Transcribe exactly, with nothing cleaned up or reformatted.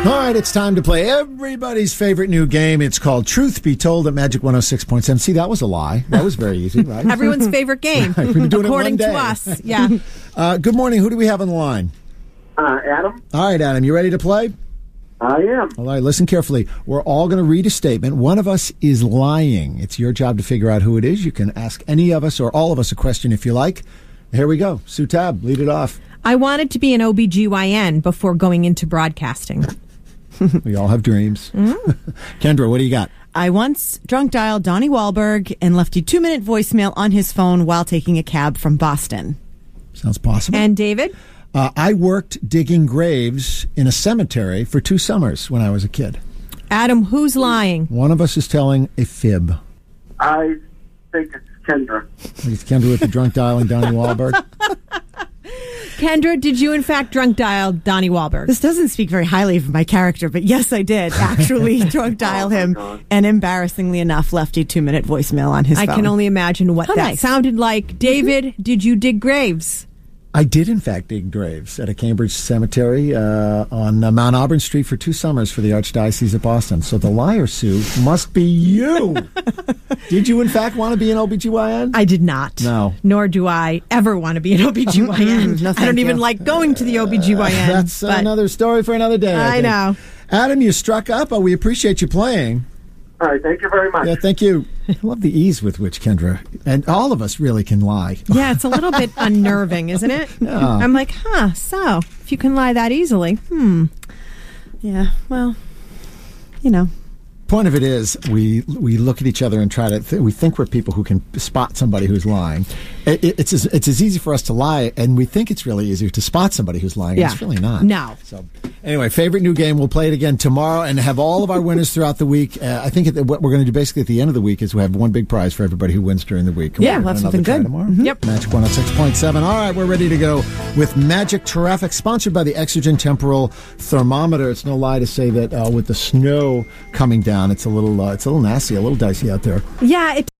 All right, it's time to play everybody's favorite new game. It's called Truth Be Told at Magic one oh six point seven. See, that was a lie. That was very easy, right? Everyone's favorite game, right, we've been doing according it one day. to us. Yeah. Uh, good morning. Who do we have on the line? Uh, Adam? All right, Adam, you ready to play? I am. All right, listen carefully. We're all going to read a statement. One of us is lying. It's your job to figure out who it is. You can ask any of us or all of us a question if you like. Here we go. Sue Tab, lead it off. I wanted to be an O B G Y N before going into broadcasting. We all have dreams. Mm-hmm. Kendra, what do you got? I once drunk dialed Donnie Wahlberg and left a two-minute voicemail on his phone while taking a cab from Boston. Sounds possible. And David? Uh, I worked digging graves in a cemetery for two summers when I was a kid. Adam, who's lying? One of us is telling a fib. I think it's Kendra. It's Kendra with the drunk dialing Donnie Wahlberg. Kendra, did you in fact drunk dial Donnie Wahlberg? This doesn't speak very highly of my character, but yes, I did actually drunk dial him, and embarrassingly enough, left a two-minute voicemail on his I phone. can only imagine what How that nice. sounded like. David, did you dig graves? I did, in fact, dig graves at a Cambridge cemetery uh, on uh, Mount Auburn Street for two summers for the Archdiocese of Boston. So the liar, Sue, must be you. Did you, in fact, want to be an O B G Y N? I did not. No. Nor do I ever want to be an O B G Y N. No, I thank don't even you. like going to the O B G Y N. That's but another story for another day. I, I think. know. Adam, you struck up. Oh, we appreciate you playing. All right, thank you very much. Yeah, thank you. I love the ease with which Kendra, and all of us really can lie. Yeah, it's a little bit unnerving, isn't it? Yeah. I'm like, huh, so if you can lie that easily, hmm. Yeah, well, you know. Point of it is, we we look at each other and try to. Th- we think we're people who can spot somebody who's lying. It, it, it's as, it's as easy for us to lie, and we think it's really easier to spot somebody who's lying. Yeah. And it's really not. No. So anyway, favorite new game. We'll play it again tomorrow and have all of our winners throughout the week. Uh, I think that what we're going to do basically at the end of the week is we have one big prize for everybody who wins during the week. Yeah, We'll we'll have another something try good. tomorrow. Mm-hmm. Yep. Magic one oh six point seven. All right, we're ready to go with Magic Traffic, sponsored by the Exergen Temporal Thermometer. It's no lie to say that uh, with the snow coming down, it's a little uh, it's a little nasty, a little dicey out there. Yeah, it